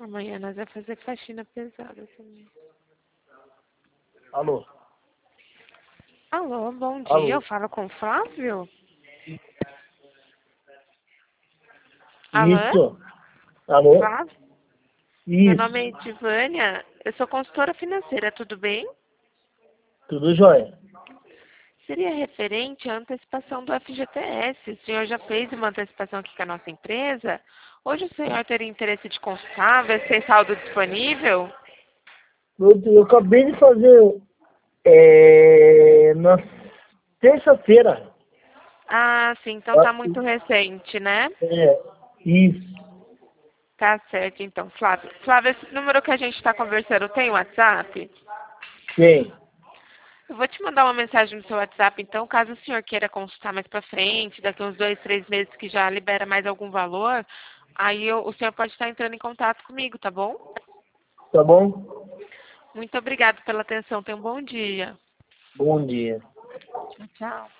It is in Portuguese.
Amanhã nós vamos fazer faxina pesada também. Alô? Alô, bom dia. Alô? Eu falo com o Flávio? Alô? Isso. Alô? Flávio? Meu Isso. nome é Edivânia. Eu sou consultora financeira, tudo bem? Tudo jóia? Seria referente à antecipação do FGTS. O senhor já fez uma antecipação aqui com a nossa empresa? Hoje o senhor teria interesse de consultar, ver se tem saldo disponível? Eu acabei de fazer na terça-feira. Ah, sim, então tá muito recente, né? Isso. Tá certo, então, Flávio. Flávio, esse número que a gente está conversando tem WhatsApp? Tem. Eu vou te mandar uma mensagem no seu WhatsApp, então, caso o senhor queira consultar mais pra frente, daqui uns 2, 3 meses que já libera mais algum valor, aí o senhor pode estar entrando em contato comigo, tá bom? Tá bom? Muito obrigada pela atenção, tenha um bom dia. Bom dia. Tchau, tchau.